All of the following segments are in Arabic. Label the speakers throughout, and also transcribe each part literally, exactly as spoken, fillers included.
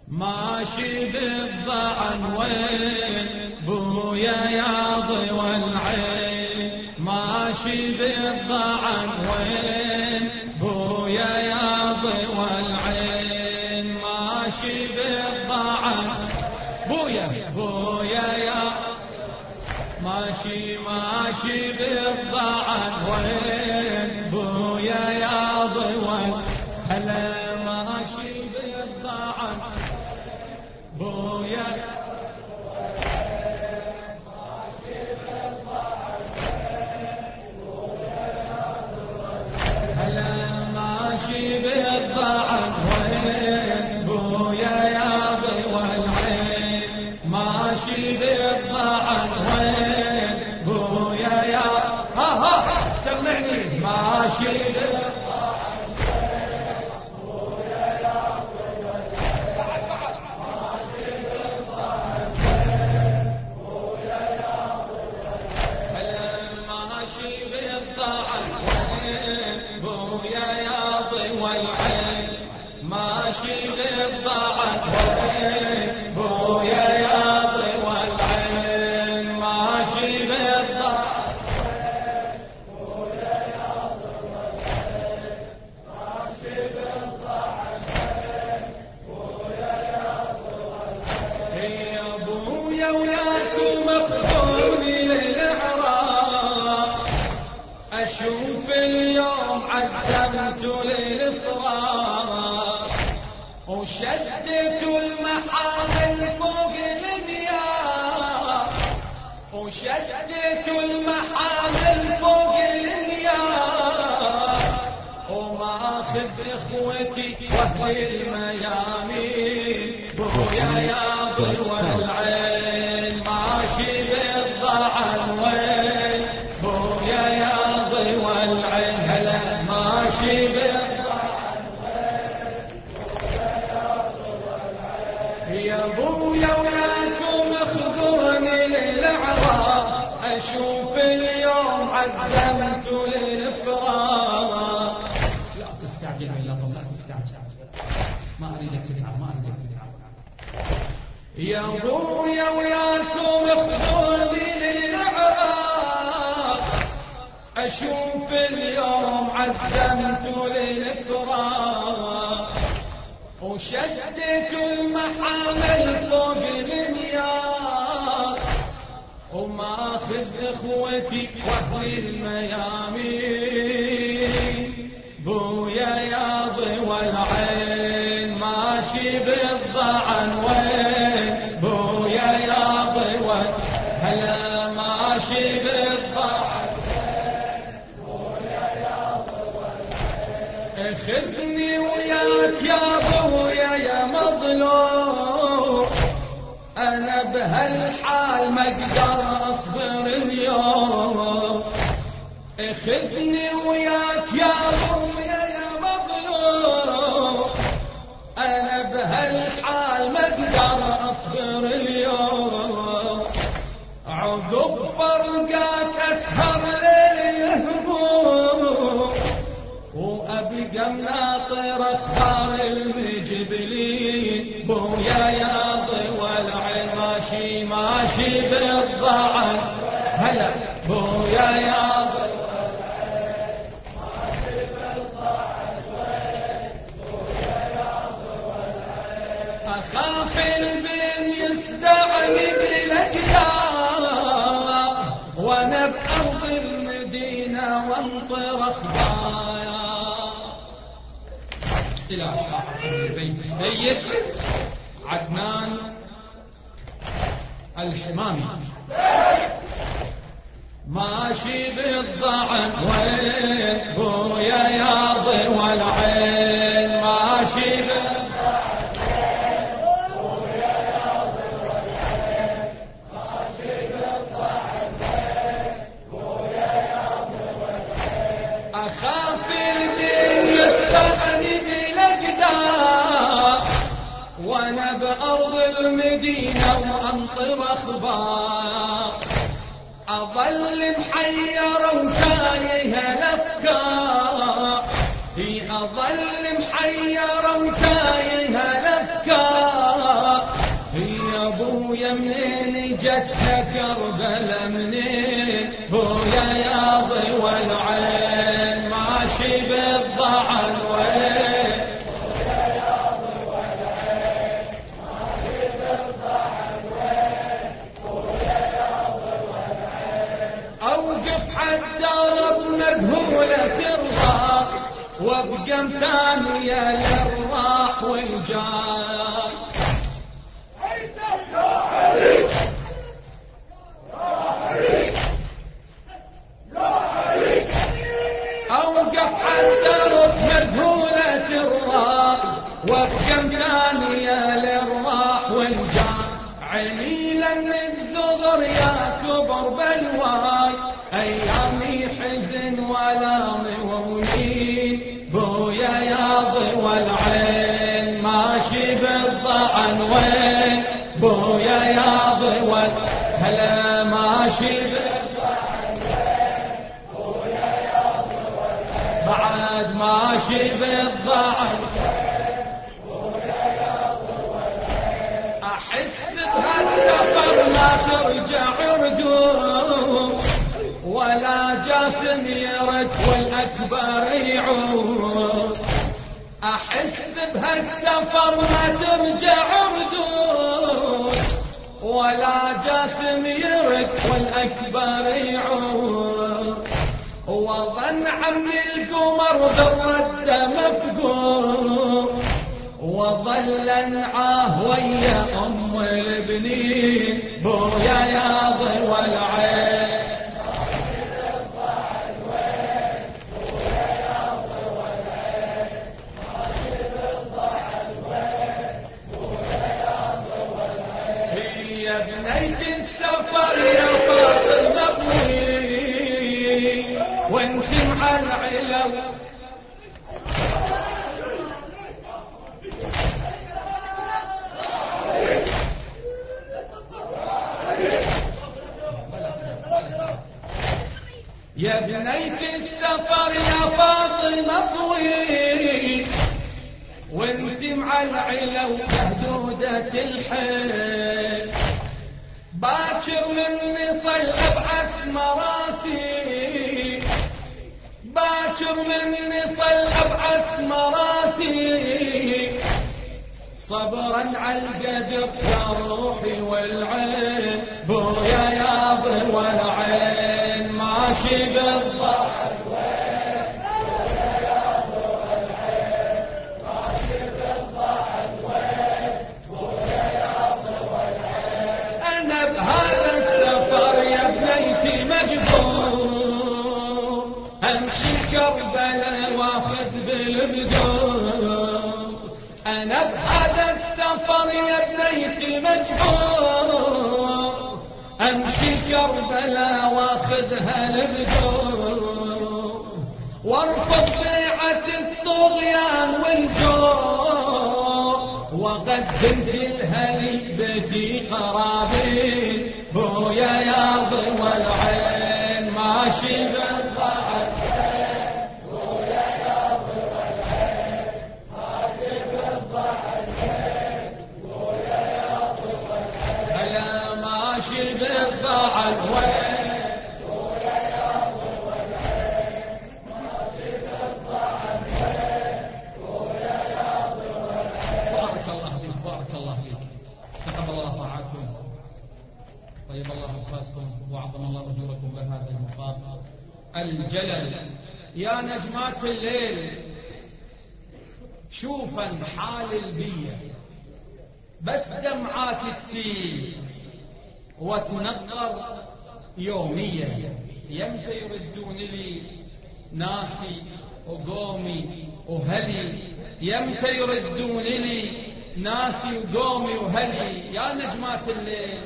Speaker 1: ماشي بالضعن وين بويا يا ضوى العين، ماشي بالضعن وين بويا يا ضوى العين، ماشي بالضعن بويا بويا يا ماشي ماشي بالضعن وين بويا يا ضوى هلا ماشي بالضعن بويا ماشي بالضعن هلا ماشي بالضعن وين بويا يا ضوى العين، ماشي بالضعن وين بويا يا ها ها سمعني ماشي بالضعن بويا يا ضوى العين، ماشي بالضعن بويا يا ضوى العين، ماشي بالضعن وين بويا يا ضوى العين، ماشي بالضعن وين بويا يا ضوى العين، ماشي بالضعن بويا يا ضوى العين، ماشي بالضعن بويا يا ضوى العين. يا ابويا وياكم اخذوني للعراق، اشوف اليوم عزمت للفراق، وشدت المحامل فوق النيار، وشدت المحامل فوق النيار، وماخذ اخوتي واهل الميامين بويا يا ضوى العين، ماشي بالضعن وين بويا يا ضوى العين هلا ماشي بالضعن يا ابويا وياكم اخذوني للعراق، اشوف اليوم عزمت للفراق. لا تستعجل بالله لا تستعجل، ما اريدك تتعب ما اريدك تتعب. يا ابويا وياكم اخذوني للعراق، اشوف اليوم عزمت للفراق، وشدت المحامل فوق المنيار، وماخذ اخوتي واهل الميامين بويا يا ضوى العين، ماشي بالضعن وين بويا يا ضوى هلا ماشي بالضعن بويا يا ضوى العين. خذني وياك يا ابويا يا مظلوم، انا بهالحال ما اقدر اصبر اليوم، خذني وياك يا ابويا يا مظلوم، انا بهالحال ما اقدر اصبر اليوم، عقب فرقاك اسهر ليل هموم، وابقى مناطر اخبار المجبلين بويا يا ضوى العين، ماشي ماشي بالضعن هلا بويا يا ضوى العين، ماشي بالضعن وين بويا يا ضوى العين. اخاف البين يصدعني بالاقدار، وانا بارض المدينه وانطر اخبار. إلى صاحب البيت السيد عدنان الحمامي، ماشي بالضعن وين بويا يا ضوى العين، ماشي بالضعن وين بويا يا ضوى العين، ماشي بالضعن وين بويا يا ضوى العين. أخاف الدين يصدعني وانا بارض المدينه وانطر اخبار، اظل محير وتايه الافكار، اظل محير وتايه الافكار، منين جتها كربلا منين بويا يا ضوى العين ماشي بالضعن وين بويا يا ضوى العين ماشي بالضعن وين بويا يا ضوى العين اوقف حتى رب مذهولة الراح وابقى متانية للراح والجاي اوقف حتى رب مذهولة الراح وابقى متانية للراح والجاي عميلا للزغر يا كبر بلواي ايامي حزن ولا مولين بويا يا ضوى العين ماشي بالضعن وين بويا يا ضوى هلا ماشي بالضعن وين بويا يا ضوى بعد ماشي بالضعن بويا يا ضوى احس بهالسفر ما ترجع ردود ولا جاسم يرد والأكبر يعود أحس بهالسفر ما ترجع ردود ولا جاسم يرد والأكبر يعود وظن عمي القمر ذرة مفقود وظل انعاه ويا أم البنين بويا يا ضوى العين يا بنيت السفر يا فاطمة طويل وانت مع العلو يا بنيت السفر يا فاطمة طويل وانت مع العلو محدودة الحيل باكر مني صل ابعث مراسي باكر مني صل ابعث مراسي صبرا على القدر يا روحي والعين بويا يا ضوى العين ماشي بالضعن وين بويا يا ضوى العين ماشي بالضعن وين بويا يا ضوى العين انا بهذا السفر يا بنيتي مجبور امشي كربلاء واخذ بالبدور انا بهذا السفر يا بنيتي مجبور امشي كربلاء واخذها البدور وارفض بيعة الطغيان والجور وقدم في الهلي بيتي قرابين بويا يا ضوى العين ماشي بالضعن بويا يا ضوى العين ماشي بالضعن بويا يا ضوى العين هلا ماشي بالضعن وين بويا يا ضوى العين ماشي بالضعن وين بويا يا ضوى العين بارك الله فيك بارك الله فيك تقبل الله طاعتكم طيب الله أنفاسكم وعظم الله أجوركم بهذا المصاب الجلل يا نجمات الليل شوفا حال البية بس دمعات تسيل وتنقر يوميا يمتى يردون لي ناسي وقومي وهلي يمتى يردون لي ناسي وقومي وهلي يا نجمات الليل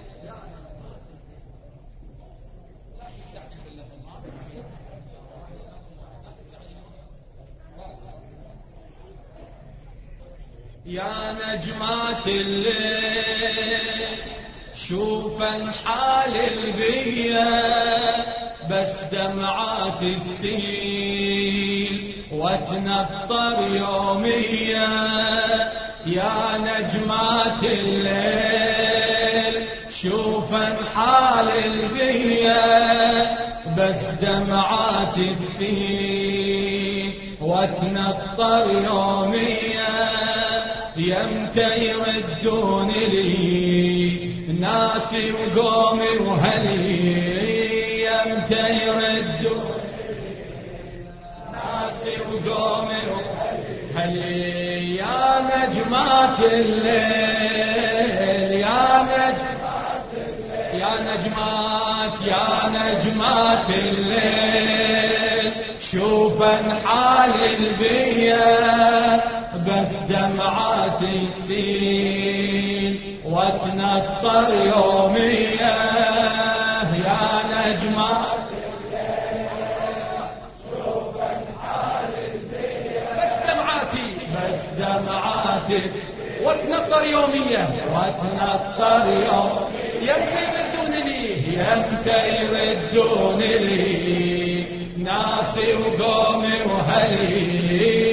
Speaker 1: يا نجمات الليل شوفا حال البية بس دمعات تسيل وتنطر يوميا يا نجمات الليل شوفا حال البيا بس دمعاتي تسيل وتنطر يوميا يمتى يردون لي ناسي وقومي وهلي يمتى يردون ناسي وقومي وهلي يا نجمات الليل يا نجمات الليل يا نجمات يا نجمات الليل شوفا حال البيا بس دمعاتي تسيل وتنطر يوميا يا نجمات شوفا حال البيا بس دمعاتي بس دمعاتي وتنطر يوميا وتنطر يوم يمتى يردون لي يمتى يردون لي ناسي وقومي وهلي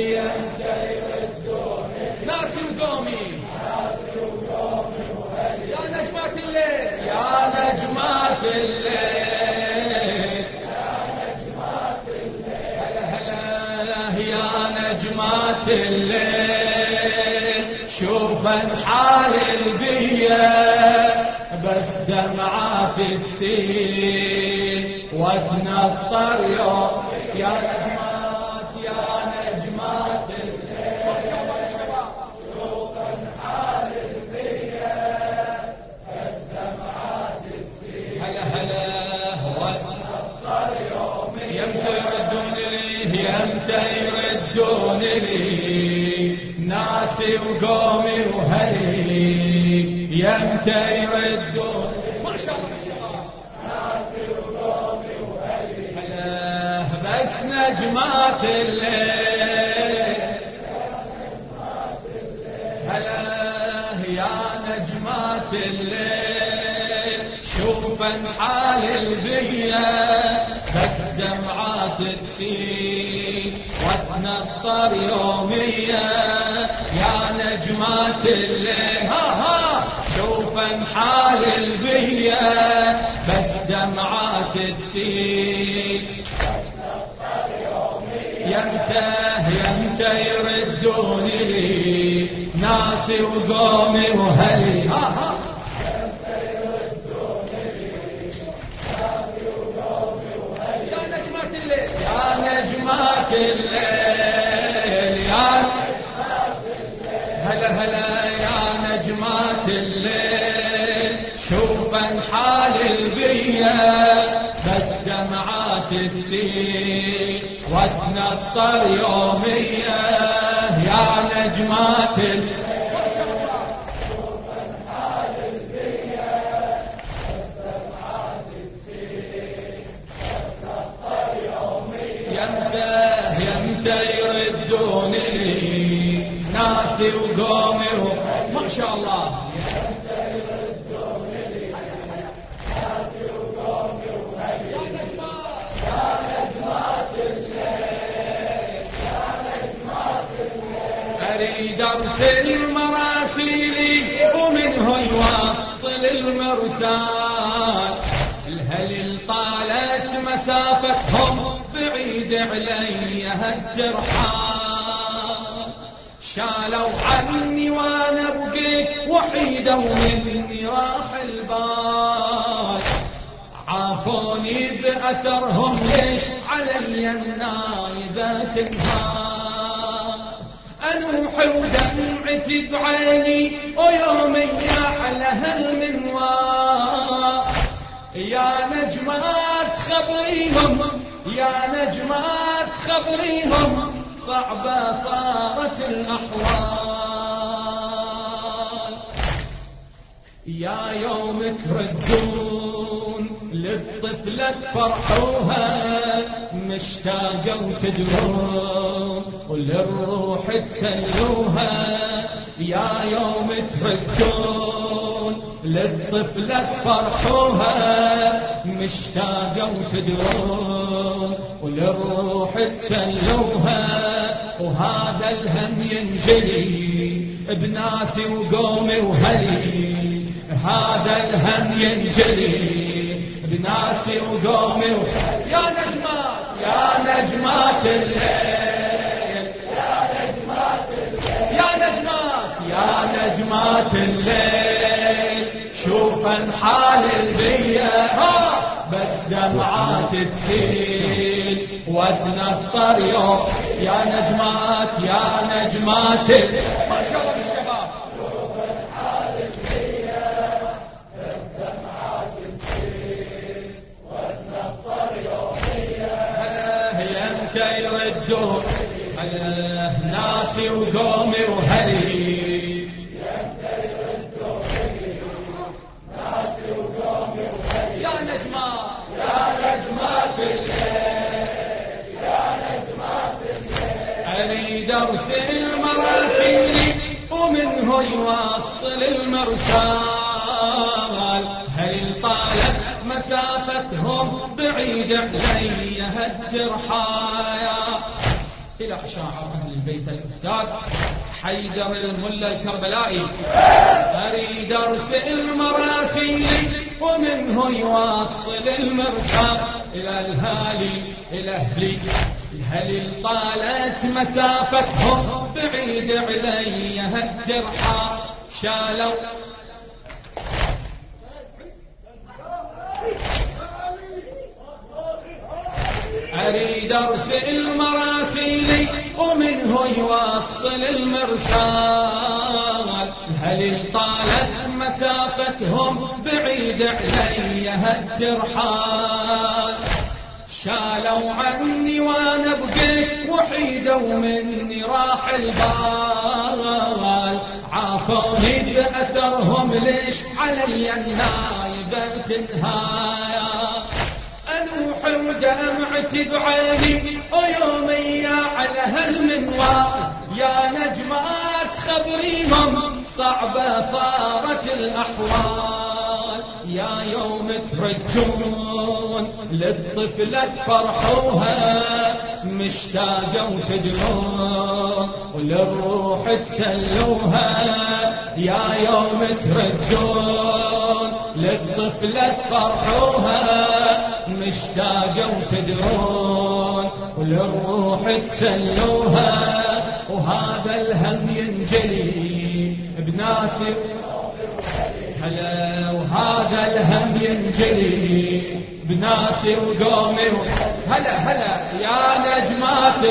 Speaker 1: يا نجمات الليل يا نجمات الليل هلا هلا يا نجمات الليل شوفا حال البيا بس دمعاتي تسيل وتنطر يوم يا نجمات يا نجمات الليل شوفا حال البيا يمتى يردون لي يمتى يردون لي ناسي وقومي وهلي يمتى يردون ما شاء الله ناسي وقومي وهلي هلا بس نجمات الليل هلا يا نجمات الليل شوفا حال البيا بس دمعات تسيل وتنطر يوميا يا نجمات الليل ها ها شوفا حال البيا بس دمعات تسيل وتنطر يوميا يمتى يمتى يردون لي ناسي وقومي وهلي ها ها يا نجمات الليل يا هلا هلا يا نجمات الليل شوفا حال البيا بس دمعات تسيل وتنطر يوميا يا نجمات الليل يمتى يردون لي ناسي وقومي ما شاء الله يمتى يردون لي ناسي وقومي يا نجمات يا نجمات الليل يا نجمات الليل أريد أرسل مراسيلي ومنه يوصل المرسال الهليل طالت مسافتهم بعيد علي هالجرحان شالوا عني وانا بقيت وحيدة ومني راح البال عافوني بأثرهم ليش علي النايبة تنهار أنوح ودمعتي بعيني ويومي على هالمنوار يا نجمات خبريهم يا نجمات خبريهم صعبة صارت الأحوال يا يوم تردون للطفلة تفرحوها مشتاقة وتدرون وللروح تسلوها يا يوم تردون للطفلة تفرحوها مشتاقة وتدرون وللروح تسلوها وهذا الهم ينجلي بناسي وقومي وهلي هذا الهم ينجلي بناسي وقومي و... يا نجمات يا نجمات الليل يا نجمات الليل يا نجمات يا نجمات الليل شوفن حال البيئة بس دمعات تسيل وتنطر يوم يا نجمات يا نجمات ما شاء الله بالشباب شوفن حال البيئة بس دمعات تسيل وتنطر يوم هلا يمتى يردون هلا ناسي وقومي وهلي يا نجمات يا نجمات الليل يا نجمات الليل أريد أرسل المراسيل ومنه يوصل المرسال هل طالت مسافتهم بعيد علي هالترحايا إلى شاعر أهل البيت الأستاذ حيدر الملا الكربلائي أريد أرسل مراسيل ومنه يوصل المرسال إلى الهالي إلى أهلي هل طالت مسافتهم بعيد علي هالجرحى شالوا أريد أرسل مراسيلي ومنه يوصل المرسال هل طالت مسافتهم بعيد علي هالترحال شالوا عني وانا بقيت وحيدة ومني راح البال عافوني بأثرهم ليش علي النايبة تنهايا أنوح ودمعتي بعيني ويومي على هالمنوال يا نجمات خبريهم صعبة صارت الأحوال يا يوم تردون للطفلة فرحوها مشتاقة وتدلون وللروح تسلوها يا يوم تردون للطفلة فرحوها مشتاقة وتدرون وللروح تسلوها وهذا الهم ينجلي بناسي هلا وهذا الهم ينجلي بناسي وقومي هلا هلا يا نجمات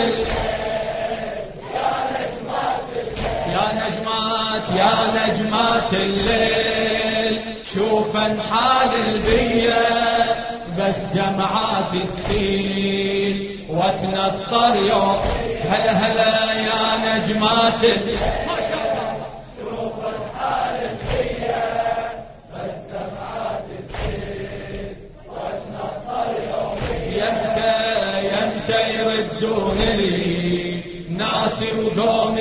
Speaker 1: يا نجمات يا نجمات الليل شوفن حال البيئة بس دمعات تسيل وتنطر يوم هلا هلا يا نجمات ما شاء الله شوفن حال البيئة بس دمعات تسيل وتنطر يوم يمتى يمتى يردون لي ناسي وقومي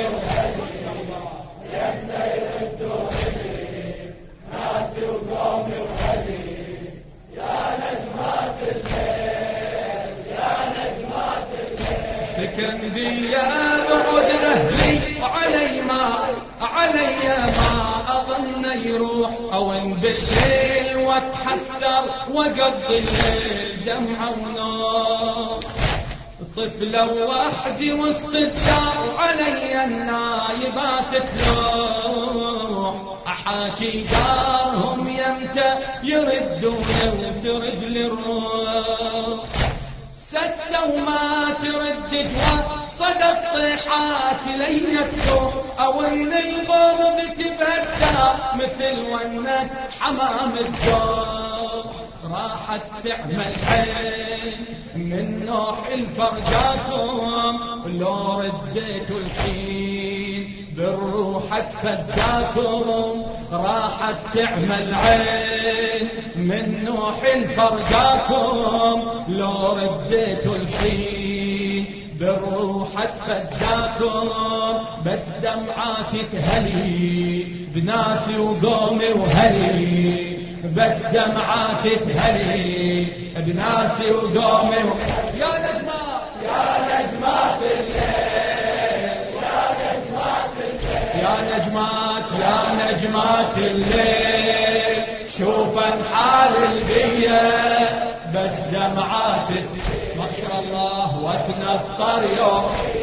Speaker 1: يمتى يردون لي ناسي وقومي وخلي يا نجمات الليل يا نجمات الليل سكن بي بعد أهلي وعلي ما علي ما أظن يروح أو إن بالليل واتحسر وقضي الليل دمعة ونور طفلة وحدي وسط الدار علي النايبات تروح أحاكي دارهم يمتى يردون وترد للروح ستة وما ترد جوات صدى الصيحات لين تروح أوين الغرب تبهدى مثل ونة حمام الدور راحت تعمل عين من نوح الفرجاكم لو رديتوا الحين بالروح اتفداكم راحت تعمل عين من نوح الفرجاكم لو رديتوا الحين بالروح اتفداكم بس دمعاتي تهلي بناسي وقومي وهلي بس دمعاتي تهلي بناسي وقومي و... يا نجمات يا نجمات الليل يا نجمات الليل يا نجمات يا نجمات الليل شوفا حال البية بس دمعات ما شاء الله وتنطر يوم